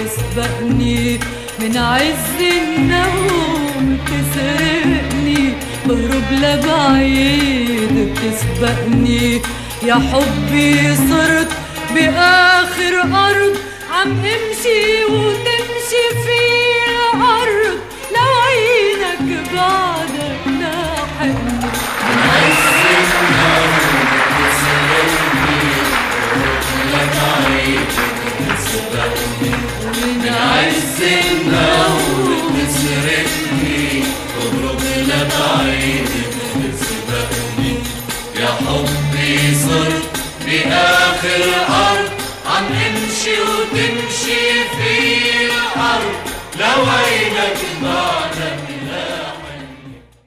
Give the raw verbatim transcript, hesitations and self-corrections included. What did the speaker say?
بتسبقني من عز النوم تسرقني بهرب لبعيد بتسبقني يا حبي صرت بآخر أرض عم امشي وتمشي في الأرض لو عينك بعدك لاحقني من عز النوم بتسرقني لبعيد بتسبقني من عز النوم بتسرقني اهرب لبعيد بتسبقني يا حبي صرت بآخر أرض عم امشي وتمشي في الأرض لو عينك بعد